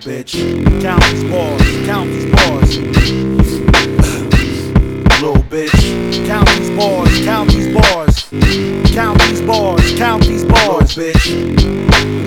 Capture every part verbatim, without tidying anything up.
bitch. Count these bars, count these bars. Little bitch. Count these bars, count these bars. Count these bars, count these bars, bitch.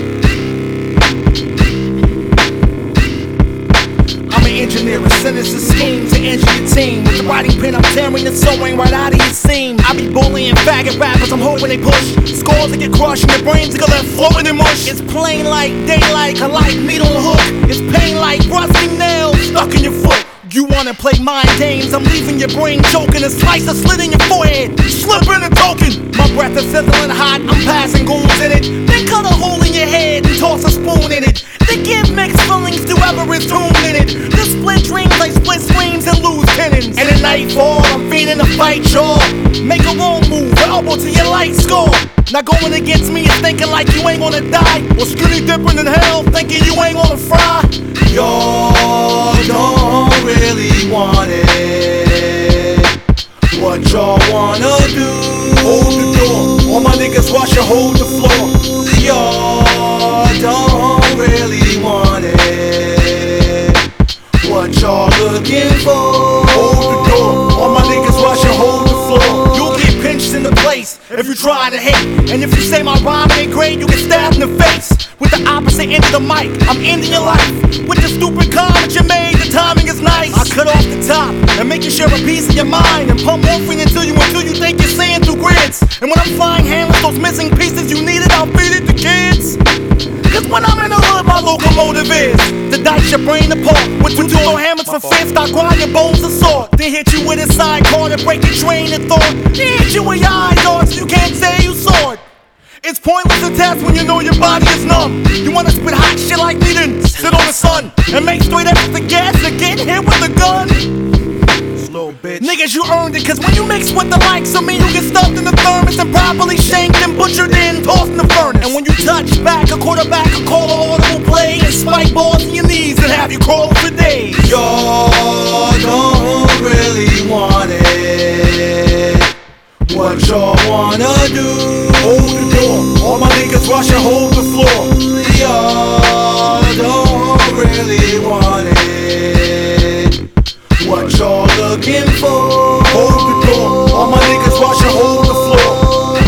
Engineering sinister schemes to injure your team. With the writing pen, I'm tearing the sewing right out of your seam. I be bullying faggot rappers, I'm hoping they push scores that get crushed and their brains that get left floating in mush. It's plain like daylight, I like meat on the hook. It's pain like rusty nails stuck in your foot. You wanna play mind games, I'm leaving your brain choking. A slice of slit in your forehead, slipping a token. My breath is sizzling hot, I'm passing goons in it. Then cut a hole in your head and toss a spoon in it. They give mixed feelings to whoever is tuned in it. The split dreams like split screams and loose tendons. And at nightfall, I'm feeding a fight, y'all. Make a wrong move, elbow to your light score. Not going against me is thinking like you ain't gonna die. Or skinny dipping in hell, thinking you ain't gonna fry. Y'all don't really want it. What y'all wanna do? Hold the door. All my niggas watch you hold the floor. Y'all don't really want it. What y'all looking for? Hold the door. All my niggas watch you hold the floor. You'll get pinched in the place if you try to hate. And if you say my rhyme ain't great, you get stabbed in the face. With the opposite end of the mic, I'm ending your life. With the stupid comment you made, the timing is nice. I cut off the top and make you share a piece of your mind. And pump morphine into you until you think you're seeing through grids. And when I'm flying handless, those missing pieces you needed, I'll feed it to kids. Cause when I'm in the hood, my locomotive is to dice your brain apart with two two hammers for fist. I grind your bones to sword. Then hit you with a sidecar to break your train of thought. Then hit you with your eyes on so you can't say you saw it. It's pointless to test when you know your body is numb. You wanna spit hot shit like me, then sit on the sun and make straight efforts to gas to get hit with a gun. Slow bitch. Niggas, you earned it, cause when you mix with the likes of me, you get stuffed in the thermos and properly shanked and butchered and tossed in the furnace. And when you touch back, a quarterback will call an audible play and spike balls in your knees and have you crawling for days. Y'all don't really want it. What y'all wanna do? Hold the door. All my niggas watch you hold the floor. Y'all don't really want it. What y'all looking for? Hold the door. All my niggas watch you hold the floor.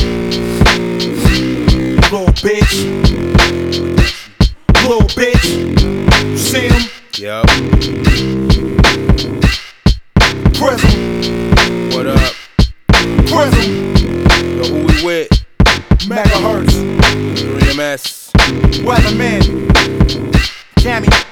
Little bitch. Little bitch. You see him? Yup. Prism. What up? Prism. Yo, who we with? Megahertz. three M S. Weatherman. Cammy.